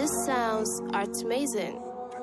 These sounds are amazing.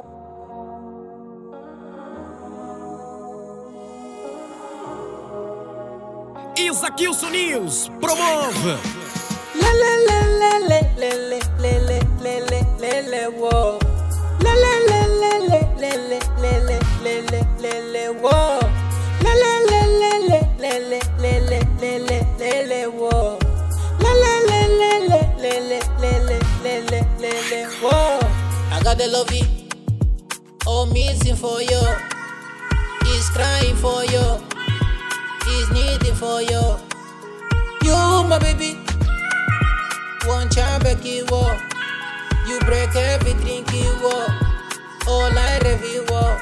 Isaquilson News promove. Le le le le le le le le le le le le wo. Le le le le le le le le le le le le wo. Le le le le le le le le le le le le wo. Le le le le le le le le le le le le wo. I got the love it, all missing for you. He's crying for you. He's needing for you. You my baby. One back you walk. You break every drink you walk. All I review walk.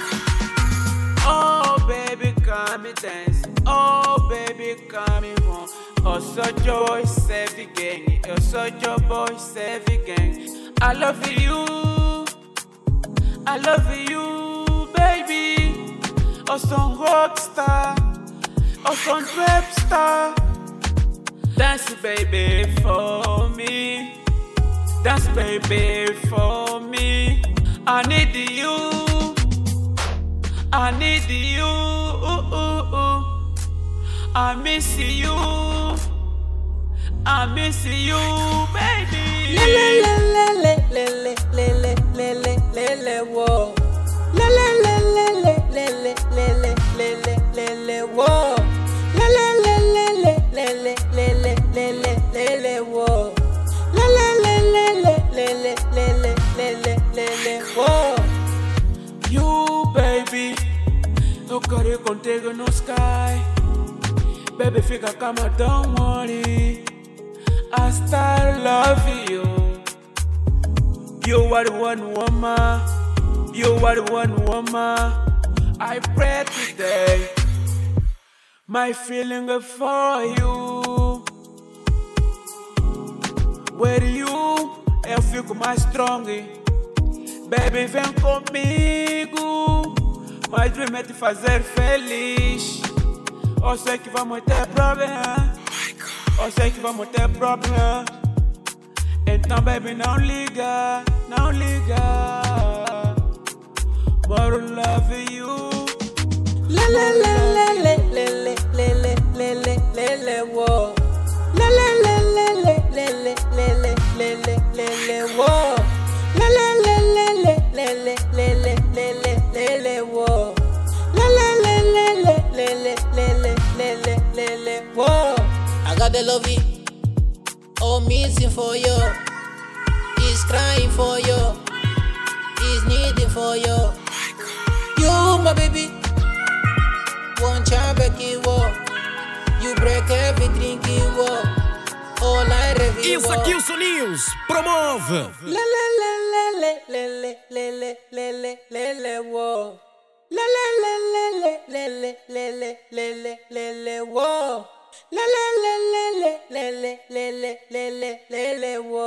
Oh baby, come and dance. Oh baby, come and home. Oh so joy, save gang. Oh so your boy, save gang. I love you. I love you, baby. Oh some rockstar. Oh some rap star. Dance baby for me. Dance baby for me. I need you. I need you. I miss you. I miss you, baby. Le le le le le le le le le le le wo. Le le le le le le le le le le le le wo. Le le le le le le le le le le le le wo. Le le le le le le le le le le le le wo. You, baby, eu quero ir contigo no sky. Baby, fica calma, don't worry. I start loving you. You are the one woman. You are the one woman. I pray today. My feeling for you. With you, eu fico mais strong. Baby, vem comigo. My dream é te fazer feliz. Eu sei que vamos ter problema. Eu sei que vamos ter problema. Então, baby, não liga, não liga. More love you. Le le le le le le le le le le le le wo. Le le le le le le le le le le le le wo. Le le le le le le le le le le le le wo. Le le le le le le le le le le le le wo. I got the love it, all missing for you. He's crying for you. He's needing for you. You my baby. One back you walk. You break every drink you walk. All I review walk. Isaquilson News promove. Le le le le le le le le le le le le wo. Le le le le le le le le le le le le wo. Le le le le le le le le le le le le wo.